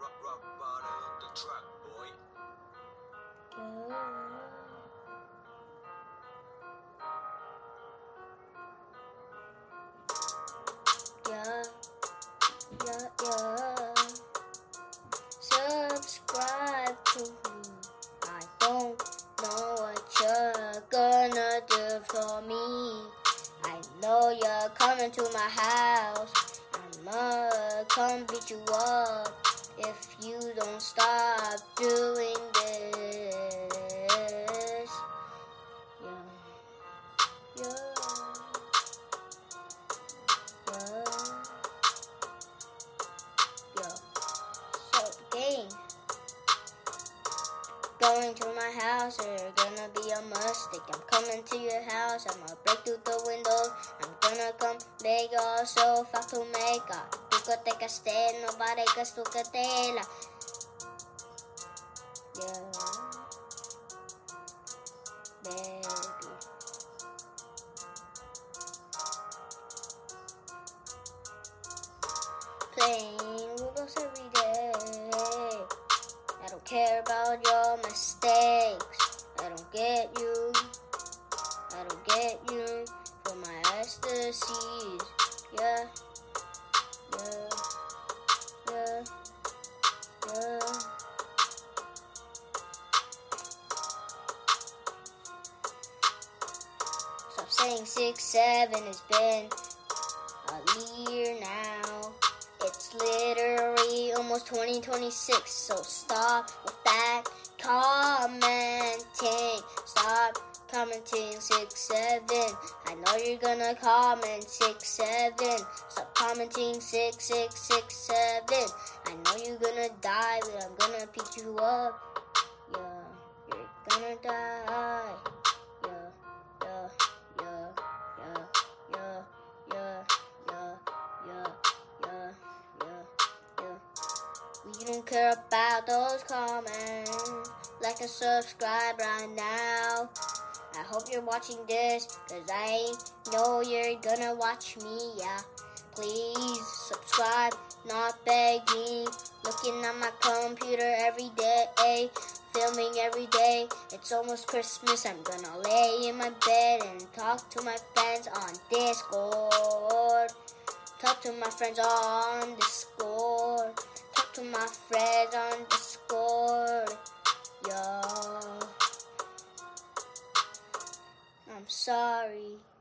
Rock bottom on the track, boy. Yeah. Subscribe to me. I don't know what you're gonna do for me. I know you're coming to my house. I'ma come beat you up if you don't stop doing this. Yeah. Going to my house, you're gonna be a mistake. I'm coming to your house, I'ma break through the windows. I'm gonna come beg so far to make a. Tú que te casté, nobody gets tu catela. Yeah, baby. Playing Roblox every day. I don't care about your mistakes. I don't get you for my ecstasies. Yeah. Stop saying 6, 7, it's been a year now. It's literally almost 2026, so stop with that commenting. Stop commenting 6, 7. I know you're gonna comment 6, 7. Stop commenting 6, 6, 6, 7. I know you're gonna die, but I'm gonna pick you up. Yeah, you're gonna die. We don't care about those comments. Like and subscribe right now. I hope you're watching this, cause I know you're gonna watch me, yeah. Please subscribe, not begging. Looking at my computer every day, filming every day. It's almost Christmas, I'm gonna lay in my bed and talk to my friends on Discord. Talk to my friends on Discord. Talk to my friends on Discord. Yo, I'm sorry.